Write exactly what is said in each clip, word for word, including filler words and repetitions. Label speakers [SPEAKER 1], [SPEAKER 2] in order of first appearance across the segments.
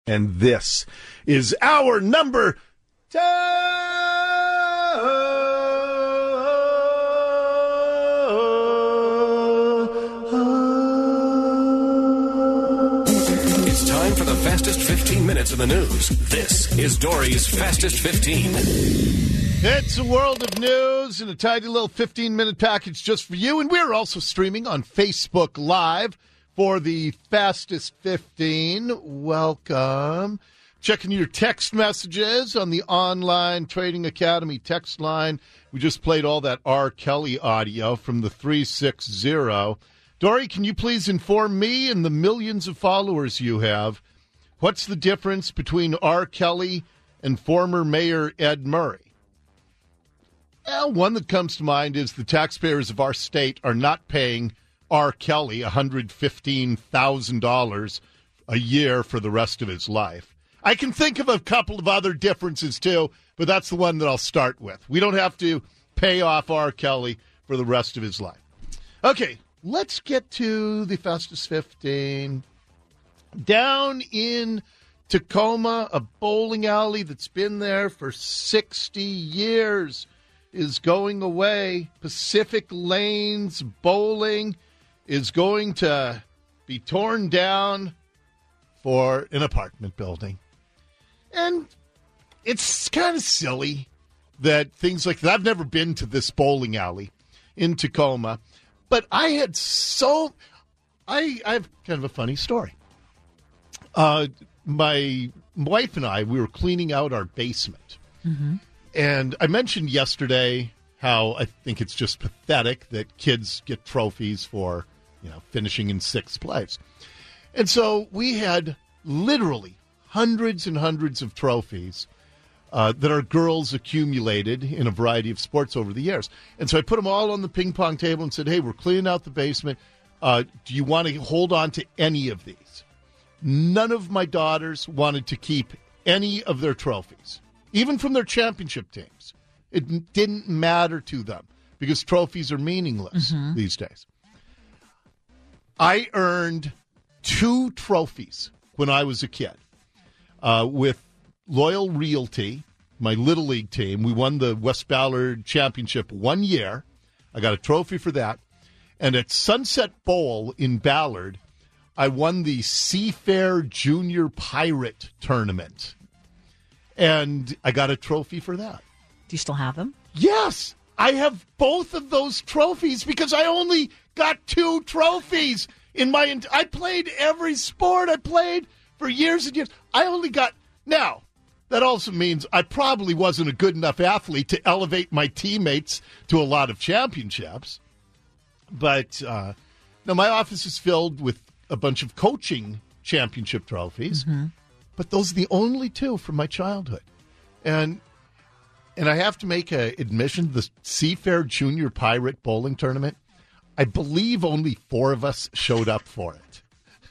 [SPEAKER 1] And this is our number ten.
[SPEAKER 2] It's time for the fastest fifteen minutes of the news. This is Dory's Fastest fifteen.
[SPEAKER 1] It's a world of news in a tiny little fifteen-minute package just for you. And we're also streaming on Facebook Live for the Fastest fifteen. Welcome. Checking your text messages on the Online Trading Academy text line. We just played all that R. Kelly audio from the three six zero. Dory, can you please inform me and the millions of followers you have, what's the difference between R. Kelly and former Mayor Ed Murray? Well, one that comes to mind is the taxpayers of our state are not paying R. Kelly one hundred fifteen thousand dollars a year for the rest of his life. I can think of a couple of other differences, too, but that's the one that I'll start with. We don't have to pay off R. Kelly for the rest of his life. Okay, let's get to the Fastest fifteen. Down in Tacoma, a bowling alley that's been there for sixty years is going away. Pacific Lanes Bowling is going to be torn down for an apartment building. And it's kind of silly that things like that. I've never been to this bowling alley in Tacoma, but I had so, I, I have kind of a funny story. Uh, my wife and I, we were cleaning out our basement. Mm-hmm. And I mentioned yesterday how I think it's just pathetic that kids get trophies for, you know, finishing in sixth place. And so we had literally hundreds and hundreds of trophies uh, that our girls accumulated in a variety of sports over the years. And so I put them all on the ping pong table and said, hey, we're cleaning out the basement. Uh, do you want to hold on to any of these? None of my daughters wanted to keep any of their trophies. Even from their championship teams. It didn't matter to them because trophies are meaningless mm-hmm. these days. I earned two trophies when I was a kid uh, with Loyal Realty, my Little League team. We won the West Ballard Championship one year. I got a trophy for that. And at Sunset Bowl in Ballard, I won the Seafair Junior Pirate Tournament. And I got a trophy for that.
[SPEAKER 3] Do you still have them?
[SPEAKER 1] Yes. I have both of those trophies because I only got two trophies in my ent- I played every sport I played for years and years. I only got... Now, that also means I probably wasn't a good enough athlete to elevate my teammates to a lot of championships. But, uh, no, my office is filled with a bunch of coaching championship trophies. Mm-hmm. But those are the only two from my childhood. And and I have to make an admission, the Seafair Junior Pirate Bowling Tournament, I believe only four of us showed up for it.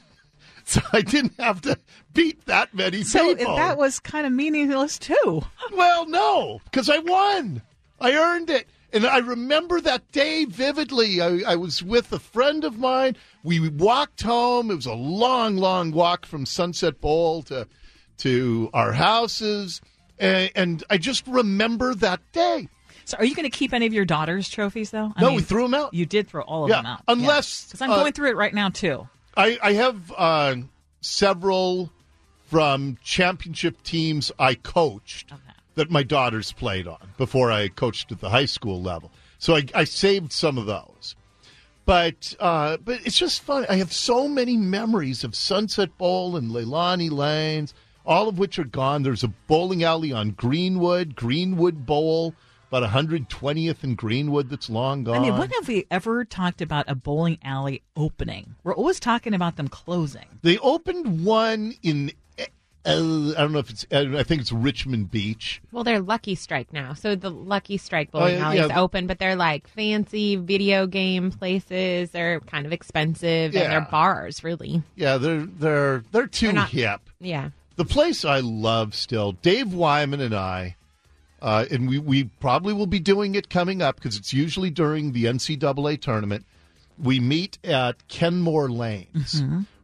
[SPEAKER 1] So I didn't have to beat that many
[SPEAKER 3] so
[SPEAKER 1] people.
[SPEAKER 3] So that was kind of meaningless, too.
[SPEAKER 1] Well, no, because I won. I earned it. And I remember that day vividly. I, I was with a friend of mine. We walked home. It was a long, long walk from Sunset Bowl to to our houses. And, and I just remember that day.
[SPEAKER 3] So are you going to keep any of your daughter's trophies, though? I
[SPEAKER 1] no,
[SPEAKER 3] mean,
[SPEAKER 1] we threw them out.
[SPEAKER 3] You did throw all of
[SPEAKER 1] yeah,
[SPEAKER 3] them out.
[SPEAKER 1] Unless...
[SPEAKER 3] Because I'm
[SPEAKER 1] uh,
[SPEAKER 3] going through it right now, too.
[SPEAKER 1] I, I have uh, several from championship teams I coached. Okay. That my daughters played on before I coached at the high school level. So I, I saved some of those. But uh, but it's just fun. I have so many memories of Sunset Bowl and Leilani Lanes, all of which are gone. There's a bowling alley on Greenwood, Greenwood Bowl, about one hundred twentieth and Greenwood that's long gone.
[SPEAKER 3] I mean, when have we ever talked about a bowling alley opening? We're always talking about them closing.
[SPEAKER 1] They opened one in... Uh, I don't know if it's, I think it's Richmond Beach.
[SPEAKER 4] Well, they're Lucky Strike now. So the Lucky Strike bowling
[SPEAKER 1] oh, yeah,
[SPEAKER 4] alley is
[SPEAKER 1] yeah.
[SPEAKER 4] open, but they're like fancy video game places. They're kind of expensive,
[SPEAKER 1] yeah.
[SPEAKER 4] and they're bars, really.
[SPEAKER 1] Yeah, they're they're they're too
[SPEAKER 4] they're not,
[SPEAKER 1] hip.
[SPEAKER 4] Yeah.
[SPEAKER 1] The place I love still, Dave Wyman and I, uh, and we, we probably will be doing it coming up because it's usually during the N C double A tournament. We meet at Kenmore Lanes, mm-hmm.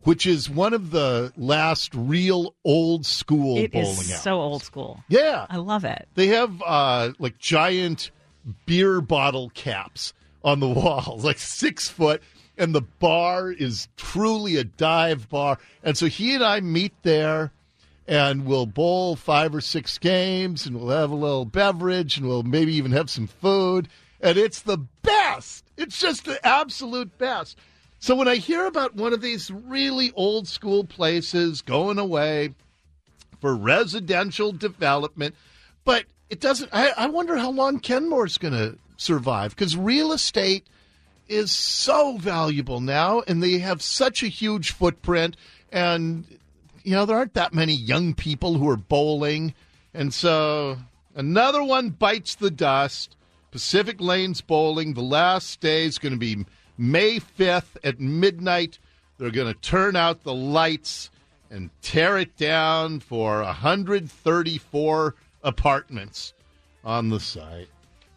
[SPEAKER 1] which is one of the last real old school
[SPEAKER 3] It
[SPEAKER 1] bowling
[SPEAKER 3] is
[SPEAKER 1] alleys.
[SPEAKER 3] so old school.
[SPEAKER 1] Yeah.
[SPEAKER 3] I love it.
[SPEAKER 1] They have uh, like giant beer bottle caps on the walls, like six foot, and the bar is truly a dive bar. And so he and I meet there, and we'll bowl five or six games, and we'll have a little beverage, and we'll maybe even have some food. And it's the best. It's just the absolute best. So when I hear about one of these really old school places going away for residential development, but it doesn't, I, I wonder how long Kenmore's going to survive, because real estate is so valuable now, and they have such a huge footprint, and, you know, there aren't that many young people who are bowling, and so another one bites the dust. Pacific Lanes Bowling, the last day is going to be May fifth at midnight. They're going to turn out the lights and tear it down for one hundred thirty-four apartments on the site.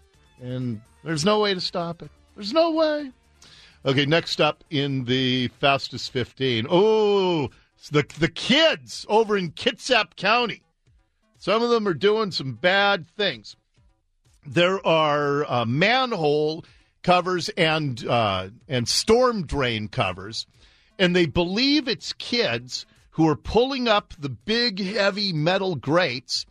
[SPEAKER 1] And there's no way to stop it. There's no way. Okay, next up in the Fastest fifteen. Oh, the, the kids over in Kitsap County. Some of them are doing some bad things. There are uh, manhole covers and uh, and storm drain covers, and they believe it's kids who are pulling up the big, heavy metal grates,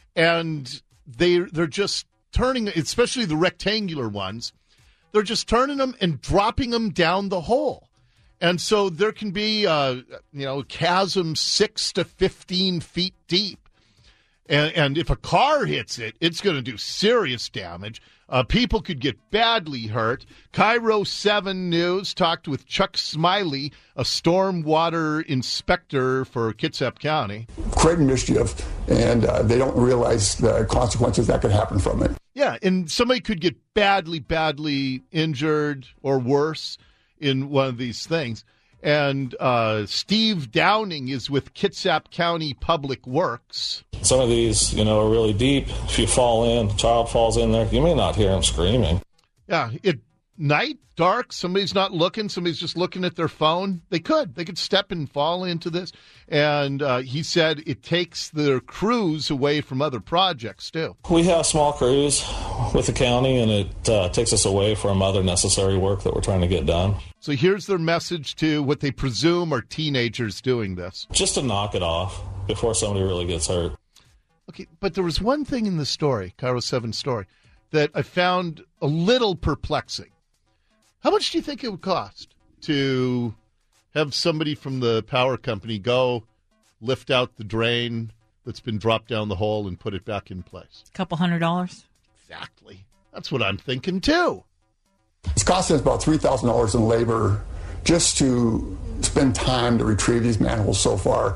[SPEAKER 1] and they they're just turning, especially the rectangular ones, they're just turning them and dropping them down the hole. And so there can be, uh, you know, chasms six to fifteen feet deep. And, and if a car hits it, it's going to do serious damage. Uh, people could get badly hurt. Cairo seven News talked with Chuck Smiley, a stormwater inspector for Kitsap County.
[SPEAKER 5] Creating mischief, and uh, they don't realize the consequences that could happen from it.
[SPEAKER 1] Yeah, and somebody could get badly, badly injured or worse in one of these things. And uh, Steve Downing is with Kitsap County Public Works.
[SPEAKER 6] Some of these, you know, are really deep. If you fall in, a child falls in there, you may not hear him screaming.
[SPEAKER 1] Yeah, at night, dark, somebody's not looking, somebody's just looking at their phone. They could. They could step and fall into this. And uh, he said it takes their crews away from other projects, too.
[SPEAKER 6] We have small crews with the county, and it uh, takes us away from other necessary work that we're trying to get done.
[SPEAKER 1] So here's their message to what they presume are teenagers doing this.
[SPEAKER 6] Just to knock it off before somebody really gets hurt.
[SPEAKER 1] Okay, but there was one thing in the story, Cairo seven story, that I found a little perplexing. How much do you think it would cost to have somebody from the power company go lift out the drain that's been dropped down the hole and put it back in place?
[SPEAKER 3] A couple hundred dollars?
[SPEAKER 1] Exactly. That's what I'm thinking, too.
[SPEAKER 5] It's costing us about three thousand dollars in labor just to spend time to retrieve these manholes so far.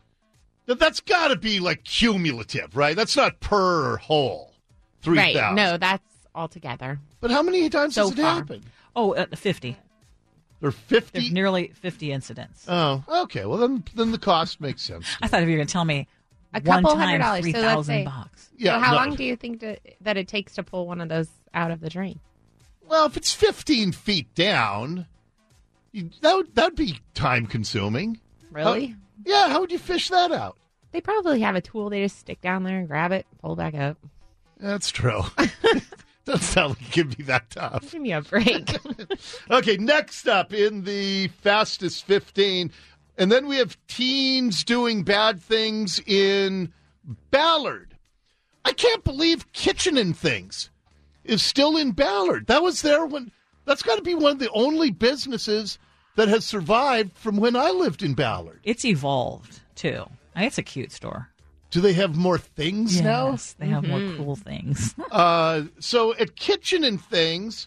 [SPEAKER 1] Now, that's got to be, like, cumulative, right? That's not per hole, three thousand dollars.
[SPEAKER 4] Right, no, that's all together.
[SPEAKER 1] But how many times
[SPEAKER 4] So
[SPEAKER 1] has it
[SPEAKER 4] far.
[SPEAKER 1] happened?
[SPEAKER 3] Oh, uh, fifty.
[SPEAKER 1] There are fifty?
[SPEAKER 3] There's nearly fifty incidents.
[SPEAKER 1] Oh, okay. Well, then then the cost makes sense.
[SPEAKER 3] I thought if you were going to tell me
[SPEAKER 4] A
[SPEAKER 3] one
[SPEAKER 4] couple hundred
[SPEAKER 3] time
[SPEAKER 4] dollars.
[SPEAKER 3] three
[SPEAKER 4] So let's
[SPEAKER 3] thousand
[SPEAKER 4] say-
[SPEAKER 3] bucks.
[SPEAKER 1] Yeah.
[SPEAKER 4] so how
[SPEAKER 1] no.
[SPEAKER 4] long do you think to, that it takes to pull one of those out of the drain?
[SPEAKER 1] Well, if it's fifteen feet down, you, that would that'd be time consuming.
[SPEAKER 4] Really?
[SPEAKER 1] Yeah. How would you fish that out?
[SPEAKER 4] They probably have a tool they just stick down there and grab it, pull back up.
[SPEAKER 1] That's true. Doesn't sound like it could be that tough.
[SPEAKER 4] Give me a break.
[SPEAKER 1] Okay, next up in the Fastest fifteen, and then we have teens doing bad things in Ballard. I can't believe Kitchen and Things is still in Ballard. That was there when, that's got to be one of the only businesses that has survived from when I lived in Ballard.
[SPEAKER 3] It's evolved, too. I think it's a cute store.
[SPEAKER 1] Do they have more things now?
[SPEAKER 3] Yes, they have more cool things.
[SPEAKER 1] Uh, so at Kitchen and Things,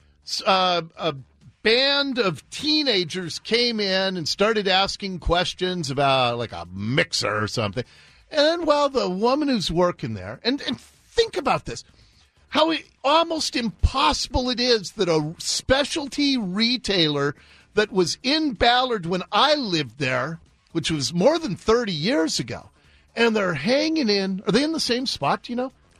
[SPEAKER 1] uh, a band of teenagers came in and started asking questions about like a mixer or something. And well, the woman who's working there, and, and think about this, how it, almost impossible it is that a specialty retailer that was in Ballard when I lived there, which was more than thirty years ago, and they're hanging in, are they in the same spot, do you know?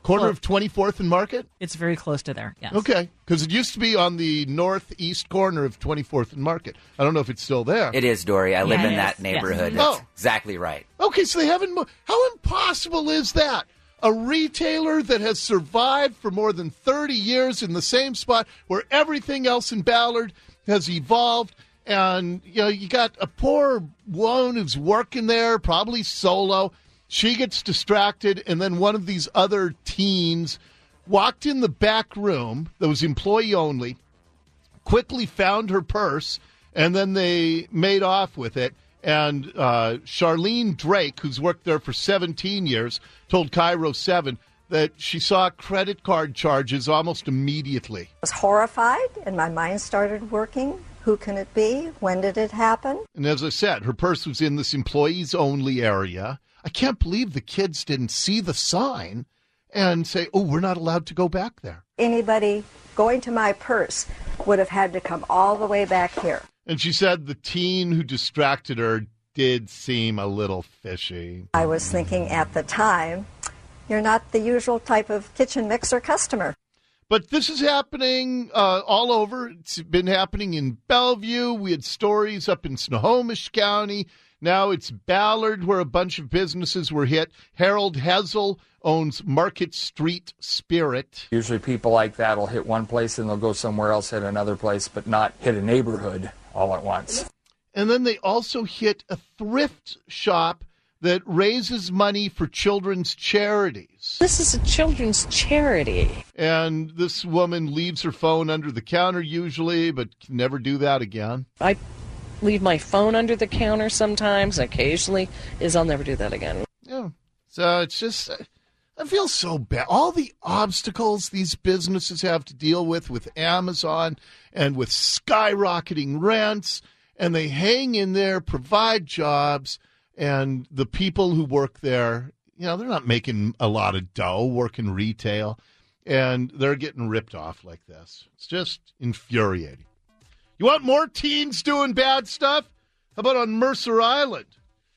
[SPEAKER 1] Corner
[SPEAKER 3] Well-
[SPEAKER 1] of twenty-fourth and Market?
[SPEAKER 3] It's very close to there, yes.
[SPEAKER 1] Okay, because it used to be on the northeast corner of twenty-fourth and Market. I don't know if it's still there.
[SPEAKER 7] It is, Dory. I live
[SPEAKER 3] Yeah,
[SPEAKER 7] in
[SPEAKER 3] it
[SPEAKER 7] that
[SPEAKER 3] is.
[SPEAKER 7] neighborhood.
[SPEAKER 3] Yes.
[SPEAKER 7] That's
[SPEAKER 1] Oh.
[SPEAKER 7] exactly right.
[SPEAKER 1] Okay, so they haven't moved. How impossible is that? A retailer that has survived for more than thirty years in the same spot where everything else in Ballard has evolved. And, you know, you got a poor woman who's working there, probably solo. She gets distracted, and then one of these other teens walked in the back room that was employee only, quickly found her purse, and then they made off with it. And uh, Charlene Drake, who's worked there for seventeen years, told Cairo seven that she saw credit card charges almost immediately.
[SPEAKER 8] I was horrified, and my mind started working. Who can it be? When did it happen?
[SPEAKER 1] And as I said, her purse was in this employees-only area. I can't believe the kids didn't see the sign and say, oh, we're not allowed to go back there.
[SPEAKER 8] Anybody going to my purse would have had to come all the way back here.
[SPEAKER 1] And she said the teen who distracted her did seem a little fishy.
[SPEAKER 8] I was thinking at the time, you're not the usual type of kitchen mixer customer.
[SPEAKER 1] But this is happening uh, all over. It's been happening in Bellevue. We had stories up in Snohomish County. Now it's Ballard, where a bunch of businesses were hit. Harold Hessel owns Market Street Spirit.
[SPEAKER 9] Usually people like that will hit one place and they'll go somewhere else, hit another place, but not hit a neighborhood all at once.
[SPEAKER 1] And then they also hit a thrift shop that raises money for children's charities.
[SPEAKER 10] This is a children's charity.
[SPEAKER 1] And this woman leaves her phone under the counter usually, but can never do that again.
[SPEAKER 10] I leave my phone under the counter sometimes, occasionally, is I'll never do that again.
[SPEAKER 1] Yeah. So it's just, I feel so bad. All the obstacles these businesses have to deal with, with Amazon and with skyrocketing rents, and they hang in there, provide jobs. And the people who work there, you know, they're not making a lot of dough working retail, and they're getting ripped off like this. It's just infuriating. You want more teens doing bad stuff? How about on Mercer Island,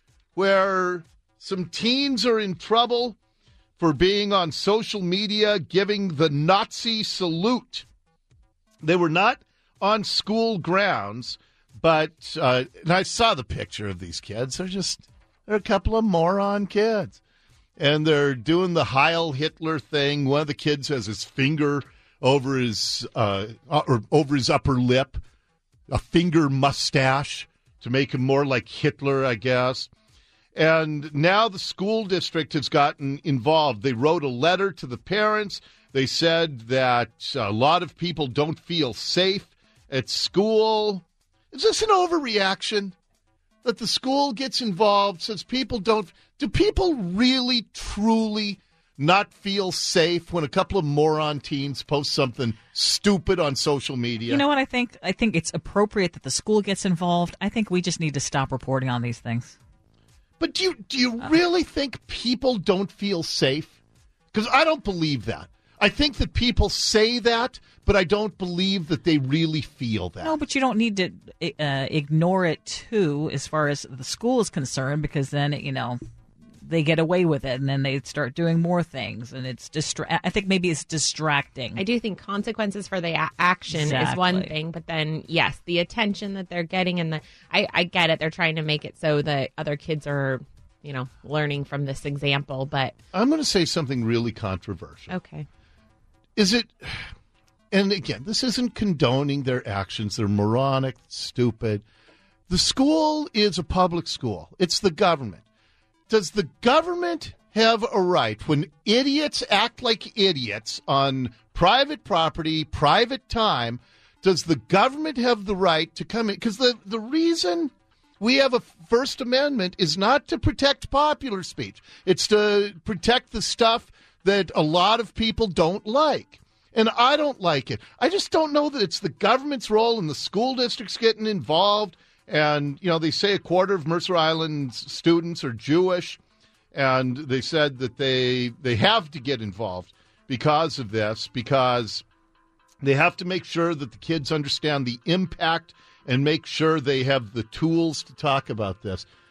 [SPEAKER 1] where some teens are in trouble for being on social media giving the Nazi salute. They were not on school grounds. But, uh, and I saw the picture of these kids. They're just, they're a couple of moron kids. And they're doing the Heil Hitler thing. One of the kids has his finger over his, uh, or over his upper lip, a finger mustache to make him more like Hitler, I guess. And now the school district has gotten involved. They wrote a letter to the parents. They said that a lot of people don't feel safe at school. Is this an overreaction that the school gets involved, says people don't, do people really, truly not feel safe when a couple of moron teens post something stupid on social media?
[SPEAKER 3] You know what I think? I think it's appropriate that the school gets involved. I think we just need to stop reporting on these things.
[SPEAKER 1] But do you, do you really think people don't feel safe? Because I don't believe that. I think that people say that, but I don't believe that they really feel that.
[SPEAKER 3] No, but you don't need to uh, ignore it, too, as far as the school is concerned, because then, you know, they get away with it, and then they start doing more things, and it's distra- I think maybe it's distracting.
[SPEAKER 4] I do think consequences for the a- action
[SPEAKER 3] Exactly.
[SPEAKER 4] is one thing, but then, yes, the attention that they're getting, and the I, I get it. They're trying to make it so that other kids are, you know, learning from this example, but...
[SPEAKER 1] I'm going to say something really controversial.
[SPEAKER 4] Okay.
[SPEAKER 1] Is it, and again, this isn't condoning their actions. They're moronic, stupid. The school is a public school. It's the government. Does the government have a right when idiots act like idiots on private property, private time, does the government have the right to come in? Because the, the reason we have a First Amendment is not to protect popular speech. It's to protect the stuff that a lot of people don't like. And I don't like it. I just don't know that it's the government's role and the school districts getting involved. And, you know, they say a quarter of Mercer Island's students are Jewish. And they said that they they have to get involved because of this, because they have to make sure that the kids understand the impact and make sure they have the tools to talk about this.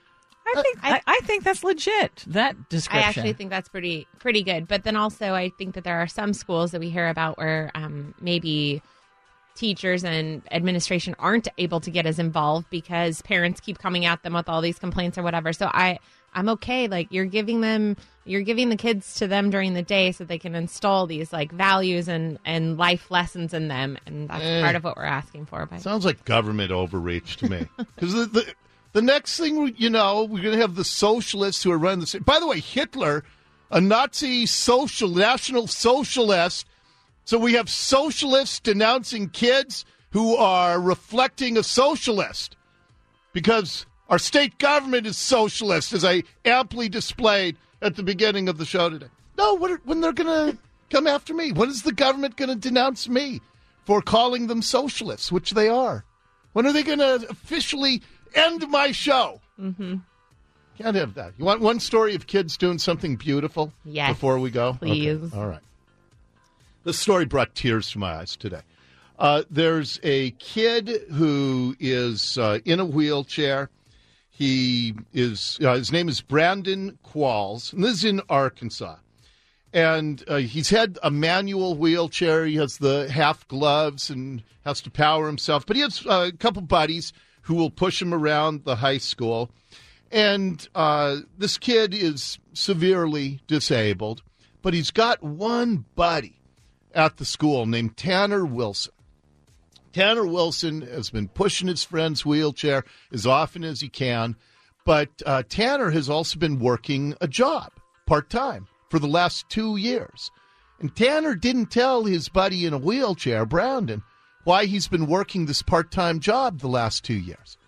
[SPEAKER 3] I think I, I think that's legit. That description.
[SPEAKER 4] I actually think that's pretty pretty good. But then also, I think that there are some schools that we hear about where um, maybe teachers and administration aren't able to get as involved because parents keep coming at them with all these complaints or whatever. So I I'm okay. Like you're giving them, you're giving the kids to them during the day so they can install these like values and and life lessons in them, and that's eh, part of what we're asking for. But
[SPEAKER 1] sounds like government overreach to me because the. the The next thing, you know, we're going to have the socialists who are running the city. By the way, Hitler, a Nazi social, national socialist. So we have socialists denouncing kids who are reflecting a socialist because our state government is socialist, as I amply displayed at the beginning of the show today. No, what, when they're going to come after me? When is the government going to denounce me for calling them socialists, which they are? When are they going to officially end my show?
[SPEAKER 4] Mm-hmm.
[SPEAKER 1] Can't have that. You want one story of kids doing something beautiful
[SPEAKER 4] yes,
[SPEAKER 1] before we go?
[SPEAKER 4] Please.
[SPEAKER 1] Okay. All right. This story brought tears to my eyes today. Uh, there's a kid who is uh, in a wheelchair. He is, uh, his name is Brandon Qualls, and this is in Arkansas. And uh, he's had a manual wheelchair. He has the half gloves and has to power himself. But he has uh, a couple buddies who will push him around the high school. And uh, this kid is severely disabled, but he's got one buddy at the school named Tanner Wilson. Tanner Wilson has been pushing his friend's wheelchair as often as he can, but uh, Tanner has also been working a job part-time for the last two years. And Tanner didn't tell his buddy in a wheelchair, Brandon, why he's been working this part-time job the last two years.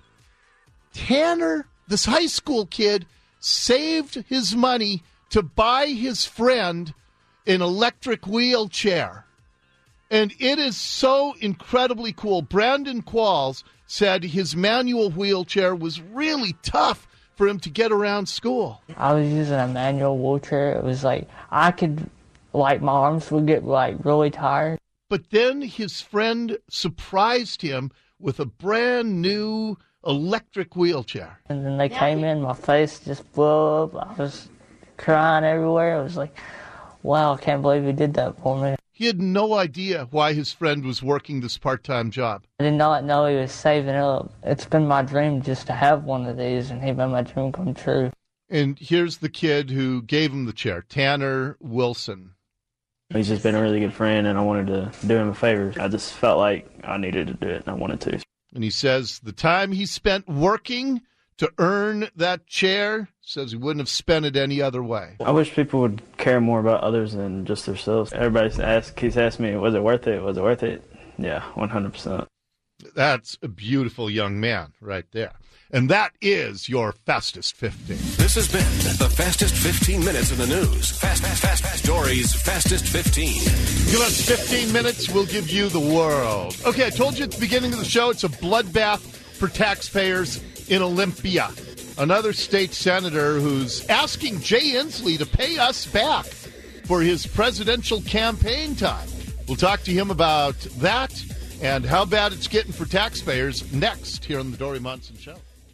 [SPEAKER 1] Tanner, this high school kid, saved his money to buy his friend an electric wheelchair. And it is so incredibly cool. Brandon Qualls said his manual wheelchair was really tough for him to get around school.
[SPEAKER 7] I was using a manual wheelchair. It was like, I could, like, my arms would get, like, really tired.
[SPEAKER 1] But then his friend surprised him with a brand new electric wheelchair.
[SPEAKER 7] And then they came in, my face just blew up. I was crying everywhere. I was like, wow, I can't believe he did that for me.
[SPEAKER 1] He had no idea why his friend was working this part-time job.
[SPEAKER 7] I did not know he was saving up. It's been my dream just to have one of these, and he made my dream come true.
[SPEAKER 1] And here's the kid who gave him the chair, Tanner Wilson.
[SPEAKER 11] He's just been a really good friend, and I wanted to do him a favor. I just felt like I needed to do it, and I wanted to.
[SPEAKER 1] And he says the time he spent working to earn that chair, says he wouldn't have spent it any other way.
[SPEAKER 11] I wish people would care more about others than just themselves. Everybody asks, keeps asking me, was it worth it? Was it worth it? Yeah, one hundred percent.
[SPEAKER 1] That's a beautiful young man right there. And that is your Fastest fifteen.
[SPEAKER 2] This has been the Fastest fifteen minutes in the news. Fast, fast, fast, fast. Dory's Fastest fifteen.
[SPEAKER 1] Give us fifteen minutes, we'll give you the world. Okay, I told you at the beginning of the show, it's a bloodbath for taxpayers in Olympia. Another state senator who's asking Jay Inslee to pay us back for his presidential campaign time. We'll talk to him about that and how bad it's getting for taxpayers next here on the Dory Monson Show.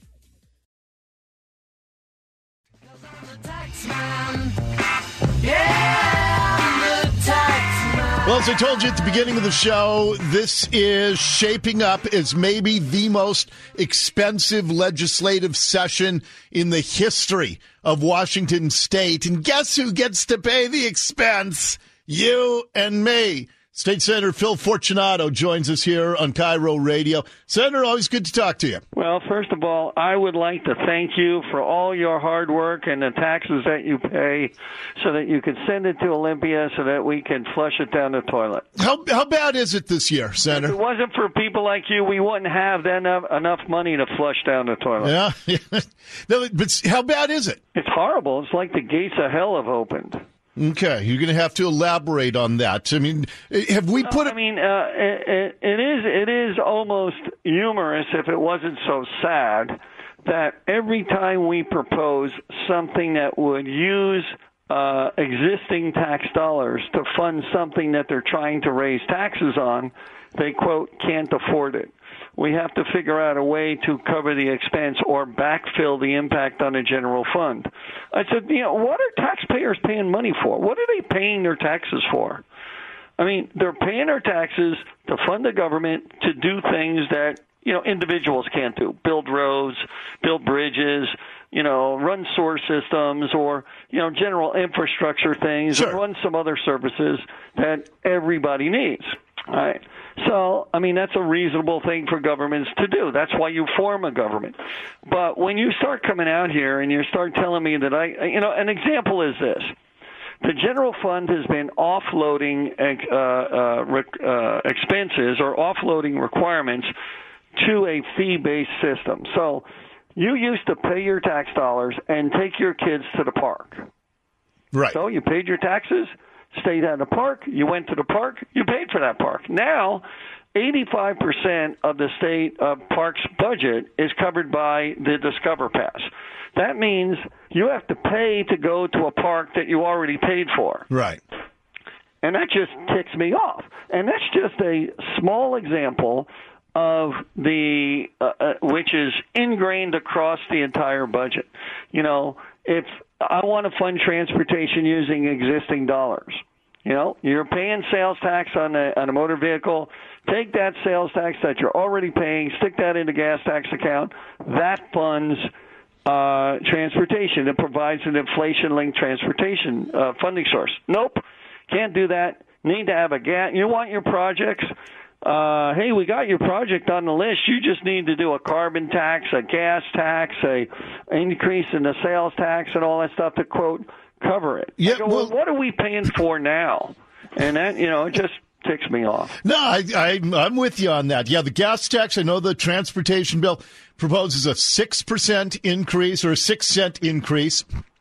[SPEAKER 1] Well, as I told you at the beginning of the show, this is shaping up as maybe the most expensive legislative session in the history of Washington State. And guess who gets to pay the expense? You and me. State Senator Phil Fortunato joins us here on Cairo Radio. Senator, always good to talk to you.
[SPEAKER 12] Well, first of all, I would like to thank you for all your hard work and the taxes that you pay so that you can send it to Olympia so that we can flush it down the toilet.
[SPEAKER 1] How how bad is it this year, Senator?
[SPEAKER 12] If it wasn't for people like you, we wouldn't have enough, enough money to flush down the toilet.
[SPEAKER 1] Yeah. No, but how bad is it?
[SPEAKER 12] It's horrible. It's like the gates of hell have opened.
[SPEAKER 1] Okay, you're going to have to elaborate on that. I mean, have we put?
[SPEAKER 12] I mean, uh, it, it is it is almost humorous if it wasn't so sad that every time we propose something that would use uh, existing tax dollars to fund something that they're trying to raise taxes on, they quote can't afford it. we have to figure out a way to cover the expense or backfill the impact on the general fund. I said, you know, what are taxpayers paying money for? What are they paying their taxes for? I mean, they're paying their taxes to fund the government to do things that, you know, individuals can't do. Build roads, build bridges, you know, run sewer systems or, you know, general infrastructure things,
[SPEAKER 1] sure.
[SPEAKER 12] and run some other services that everybody needs. All right. So, I mean, that's a reasonable thing for governments to do. That's why you form a government. But when you start coming out here and you start telling me that I, you know, an example is this. The general fund has been offloading uh, uh, rec- uh, expenses or offloading requirements to a fee-based system. So you used to pay your tax dollars and take your kids to the park.
[SPEAKER 1] Right.
[SPEAKER 12] So you paid your taxes, stayed at the park, you went to the park, you paid for that park. Now, eighty-five percent of the state uh, park's budget is covered by the Discover Pass. That means you have to pay to go to a park that you already paid for.
[SPEAKER 1] Right.
[SPEAKER 12] And that just ticks me off. And that's just a small example of the, uh, uh, which is ingrained across the entire budget. You know, if I want to fund transportation using existing dollars, you know, you're paying sales tax on a, on a motor vehicle, take that sales tax that you're already paying, stick that in the gas tax account, that funds uh, transportation. It provides an inflation-linked transportation uh, funding source. Nope, can't do that. Need to have a gas. You want your projects, Uh, hey, we got your project on the list. You just need to do a carbon tax, a gas tax, a increase in the sales tax, and all that stuff to, quote, cover it.
[SPEAKER 1] Yeah,
[SPEAKER 12] go,
[SPEAKER 1] well,
[SPEAKER 12] well, what are we paying for now? And that, you know, it just ticks me off.
[SPEAKER 1] No, I, I, I'm with you on that. Yeah, the gas tax, I know the transportation bill proposes a six percent increase or a six cent increase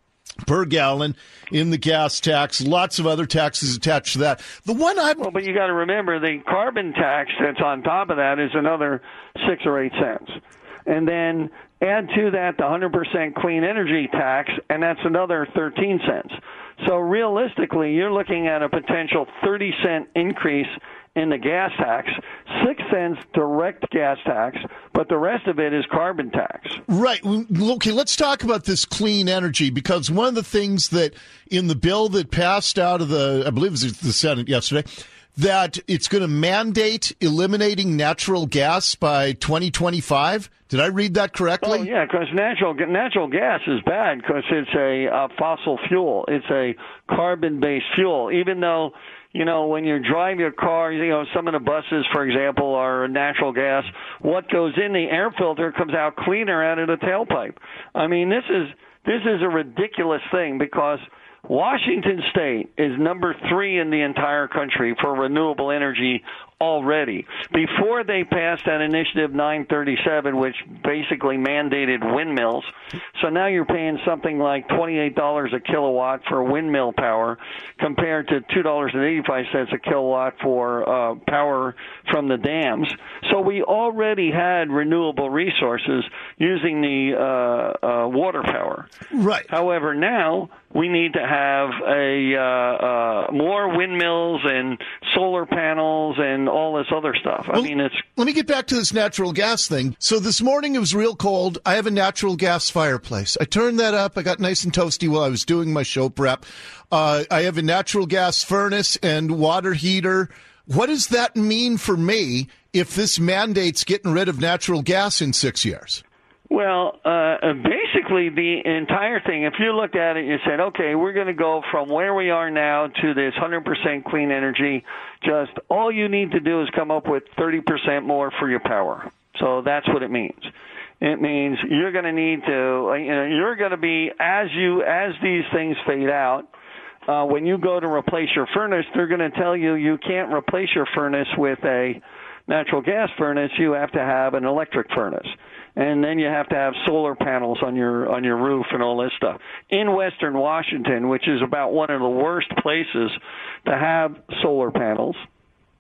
[SPEAKER 1] per gallon in the gas tax. Lots of other taxes attached to that. The one I
[SPEAKER 12] well, but you got to remember the carbon tax that's on top of that is another six or eight cents, and then add to that the one hundred percent clean energy tax, and that's another thirteen cents. So realistically, you're looking at a potential thirty cent increase in the gas tax, six cents direct gas tax, but the rest of it is carbon tax.
[SPEAKER 1] Right. Okay, let's talk about this clean energy, because one of the things that in the bill that passed out of the, I believe it was the Senate yesterday, that it's going to mandate eliminating natural gas by twenty twenty-five. Did I read that correctly?
[SPEAKER 12] Oh, yeah, because natural natural gas is bad because it's a uh, fossil fuel. It's a carbon-based fuel, even though, you know, when you drive your car, you know, some of the buses, for example, are natural gas. What goes in the air filter comes out cleaner out of the tailpipe. I mean, this is this is a ridiculous thing because Washington State is number three in the entire country for renewable energy already. Before they passed that Initiative nine thirty-seven, which basically mandated windmills, so now you're paying something like twenty-eight dollars a kilowatt for windmill power compared to two dollars and eighty-five cents a kilowatt for uh, power from the dams. So we already had renewable resources using the uh, uh, water power.
[SPEAKER 1] Right.
[SPEAKER 12] However, now we need to have a uh, uh, more windmills and solar panels and all this other stuff. I
[SPEAKER 1] well,
[SPEAKER 12] mean, it's.
[SPEAKER 1] Let me get back to this natural gas thing. So this morning it was real cold. I have a natural gas fireplace. I turned that up. I got nice and toasty while I was doing my show prep. Uh, I have a natural gas furnace and water heater. What does that mean for me if this mandate's getting rid of natural gas in six years?
[SPEAKER 12] Well, uh, basically the entire thing, if you looked at it, you said, okay, we're going to go from where we are now to this one hundred percent clean energy. Just all you need to do is come up with thirty percent more for your power. So that's what it means. It means you're going to need to, you know, you're going to be, as you, as these things fade out, uh, when you go to replace your furnace, they're going to tell you you can't replace your furnace with a natural gas furnace. You have to have an electric furnace. And then you have to have solar panels on your on your roof and all this stuff. In Western Washington, which is about one of the worst places to have solar panels,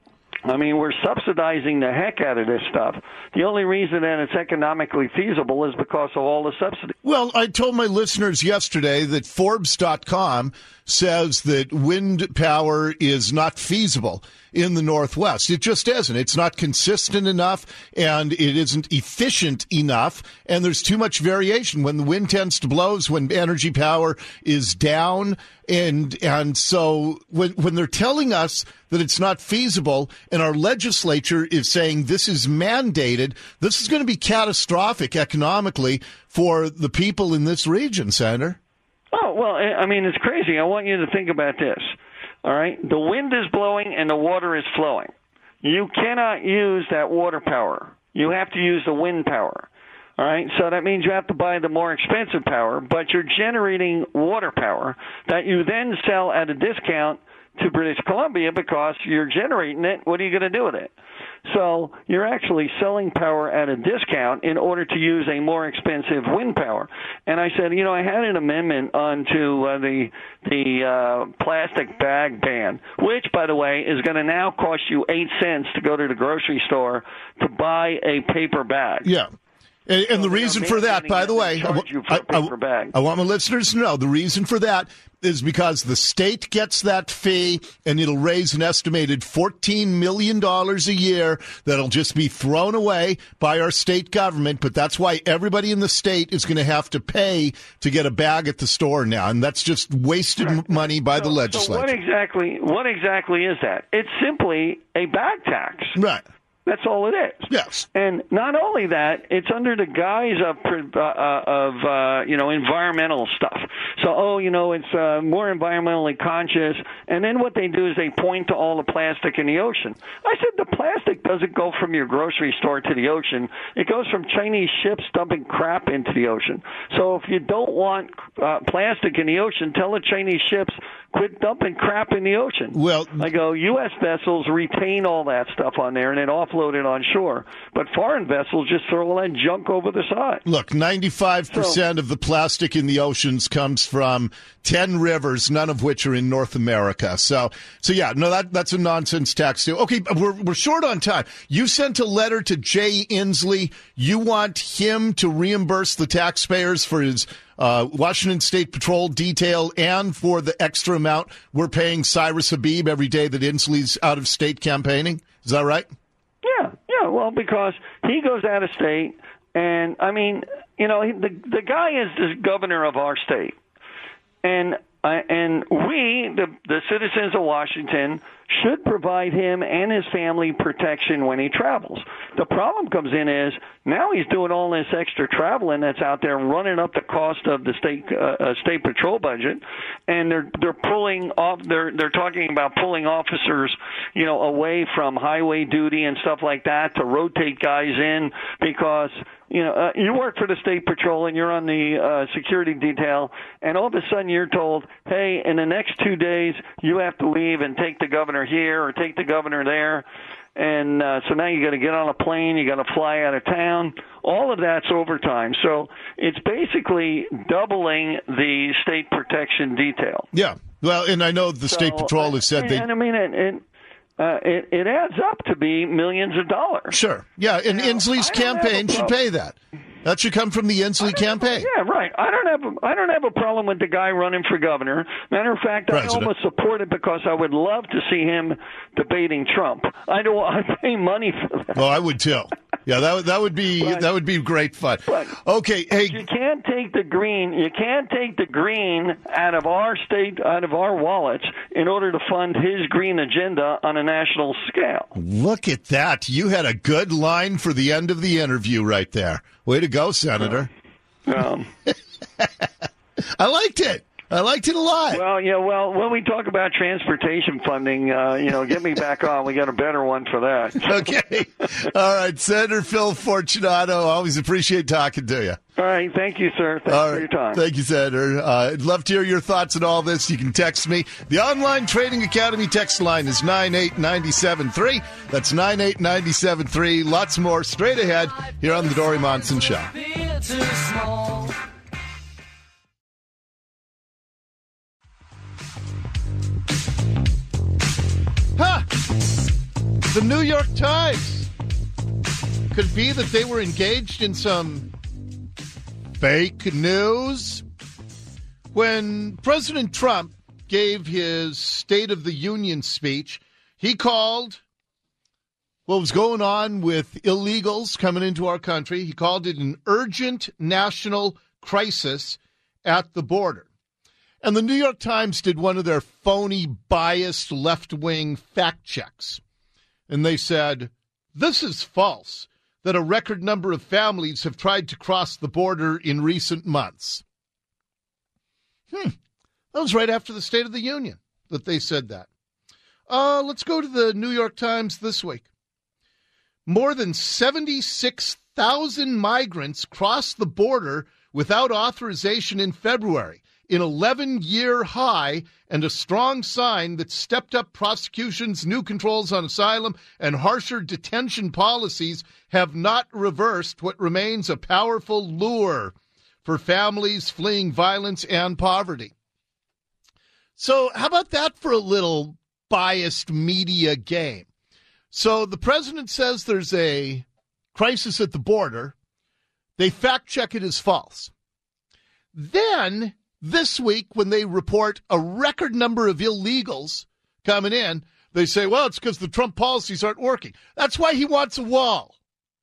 [SPEAKER 12] I mean, we're subsidizing the heck out of this stuff. The only reason that it's economically feasible is because of all the subsidies.
[SPEAKER 1] Well, I told my listeners yesterday that Forbes dot com says that wind power is not feasible in the Northwest. It just isn't. It's not consistent enough, and it isn't efficient enough, and there's too much variation. When the wind tends to blow is when energy power is down, and and so when when they're telling us that it's not feasible, and our legislature is saying this is mandated, this is going to be catastrophic economically for the people in this region, Senator.
[SPEAKER 12] Oh, well, I mean, it's crazy. I want you to think about this. All right? The wind is blowing and the water is flowing. You cannot use that water power. You have to use the wind power. All right? So that means you have to buy the more expensive power, but you're generating water power that you then sell at a discount to British Columbia because you're generating it. What are you going to do with it? So you're actually selling power at a discount in order to use a more expensive wind power. And I said, you know, I had an amendment onto uh, the the uh, plastic bag ban, which, by the way, is going to now cost you eight cents to go to the grocery store to buy a paper bag.
[SPEAKER 1] Yeah. And, and the reason for that, by the way, I, I, I want my listeners to know, the reason for that is because the state gets that fee, and it'll raise an estimated fourteen million dollars a year that'll just be thrown away by our state government. But that's why everybody in the state is going to have to pay to get a bag at the store now, and that's just wasted right. money by
[SPEAKER 12] so,
[SPEAKER 1] the legislature.
[SPEAKER 12] So what exactly, what exactly is that? It's simply a bag tax.
[SPEAKER 1] Right.
[SPEAKER 12] That's all it is.
[SPEAKER 1] Yes.
[SPEAKER 12] And not only that, it's under the guise of uh, of uh, you know environmental stuff. So oh, you know, it's uh, more environmentally conscious. And then what they do is they point to all the plastic in the ocean. I said the plastic doesn't go from your grocery store to the ocean. It goes from Chinese ships dumping crap into the ocean. So if you don't want uh, plastic in the ocean, tell the Chinese ships quit dumping crap in the ocean.
[SPEAKER 1] Well,
[SPEAKER 12] I go, U S vessels retain all that stuff on there and then offload it on shore. But foreign vessels just throw all that junk over the side.
[SPEAKER 1] Look, ninety-five percent so, of the plastic in the oceans comes from ten rivers, none of which are in North America. So, so yeah, no, that that's a nonsense tax too. Okay, we're we're short on time. You sent a letter to Jay Inslee. You want him to reimburse the taxpayers for his Uh, Washington State Patrol detail and for the extra amount we're paying Cyrus Habib every day that Inslee's out of state campaigning. Is that right?
[SPEAKER 12] Yeah, yeah. Well, because he goes out of state, and I mean, you know, the the guy is the governor of our state, and uh, and we, the the citizens of Washington, should provide him and his family protection when he travels. The problem comes in is now he's doing all this extra traveling that's out there, running up the cost of the state uh, uh, state patrol budget, and they're they're pulling off. They're they're talking about pulling officers, you know, away from highway duty and stuff like that to rotate guys in because. You know, uh, you work for the State Patrol and you're on the uh, security detail, and all of a sudden you're told, hey, in the next two days you have to leave and take the governor here or take the governor there. And uh, so now you got to get on a plane, you got to fly out of town. All of that's overtime. So it's basically doubling the state protection detail.
[SPEAKER 1] Yeah. Well, and I know the so, State Patrol has said
[SPEAKER 12] and,
[SPEAKER 1] they...
[SPEAKER 12] And I mean, it, it, Uh, it, it adds up to be millions of dollars.
[SPEAKER 1] Sure. Yeah, and you know, Inslee's campaign should pay that. That should come from the Inslee campaign.
[SPEAKER 12] Yeah, right. I don't have a, I don't have a problem with the guy running for governor. Matter of fact, President. I almost support it because I would love to see him debating Trump. I don't. I pay money for that.
[SPEAKER 1] Well, I would too. Yeah, that would that would be but, that would be great fun.
[SPEAKER 12] But,
[SPEAKER 1] okay, hey,
[SPEAKER 12] you can't take the green. You can't take the green out of our state, out of our wallets, in order to fund his green agenda on a national scale.
[SPEAKER 1] Look at that! You had a good line for the end of the interview right there. Way to go, Senator.
[SPEAKER 12] Um,
[SPEAKER 1] I liked it. I liked it a lot.
[SPEAKER 12] Well, yeah, well, when we talk about transportation funding, uh, you know, get me back on. We got a better one for that.
[SPEAKER 1] Okay. All right. Senator Phil Fortunato, always appreciate talking to you.
[SPEAKER 12] All right. Thank you, sir. Thanks
[SPEAKER 1] all right.
[SPEAKER 12] for your time.
[SPEAKER 1] Thank you, Senator. Uh, I'd love to hear your thoughts on all this. You can text me. The Online Trading Academy text line is nine eight nine seven three. That's nine eight nine seven three. Lots more straight ahead here on the Dory Monson Show. Ha! The New York Times. Could it be that they were engaged in some fake news? When President Trump gave his State of the Union speech, he called what was going on with illegals coming into our country. He called it an urgent national crisis at the border. And the New York Times did one of their phony, biased, left-wing fact checks. And they said, this is false, that a record number of families have tried to cross the border in recent months. Hmm. That was right after the State of the Union that they said that. Uh, let's go to the New York Times this week. More than seventy-six thousand migrants crossed the border without authorization in February, an eleven-year high and a strong sign that stepped-up prosecutions, new controls on asylum, and harsher detention policies have not reversed what remains a powerful lure for families fleeing violence and poverty. So how about that for a little biased media game? So the president says there's a crisis at the border. They fact-check it as false. Then this week, when they report a record number of illegals coming in, they say, well, it's because the Trump policies aren't working. That's why he wants a wall.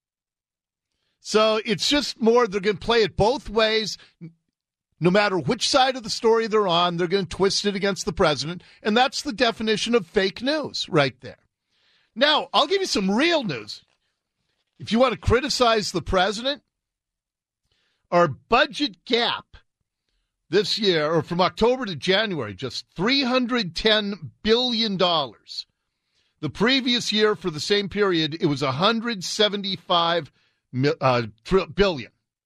[SPEAKER 1] So it's just more, they're going to play it both ways. No matter which side of the story they're on, they're going to twist it against the president. And that's the definition of fake news right there. Now, I'll give you some real news. If you want to criticize the president, our budget gap this year, or from October to January, just three hundred ten billion dollars. The previous year, for the same period, it was one hundred seventy-five uh, billion.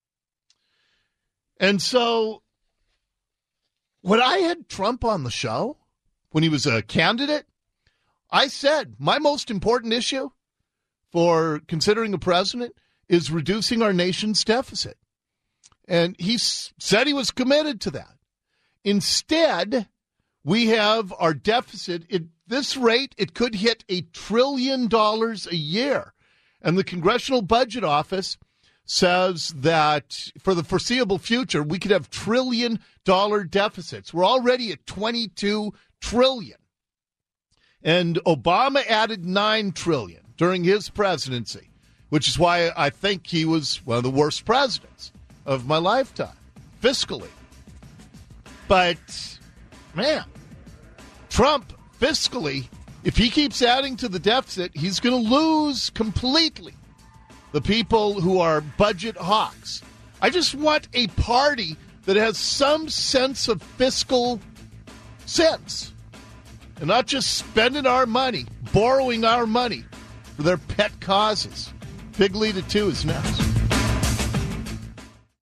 [SPEAKER 1] And so, when I had Trump on the show, when he was a candidate, I said my most important issue for considering a president is reducing our nation's deficit. And he s- said he was committed to that. Instead, we have our deficit. At this rate, it could hit a trillion dollars a year. And the Congressional Budget Office says that for the foreseeable future, we could have trillion dollar deficits. We're already at twenty-two trillion. And Obama added nine trillion during his presidency, which is why I think he was one of the worst presidents of my lifetime, fiscally. But, man, Trump, fiscally, if he keeps adding to the deficit, he's going to lose completely the people who are budget hawks. I just want a party that has some sense of fiscal sense and not just spending our money, borrowing our money for their pet causes. Big Lead at two is next.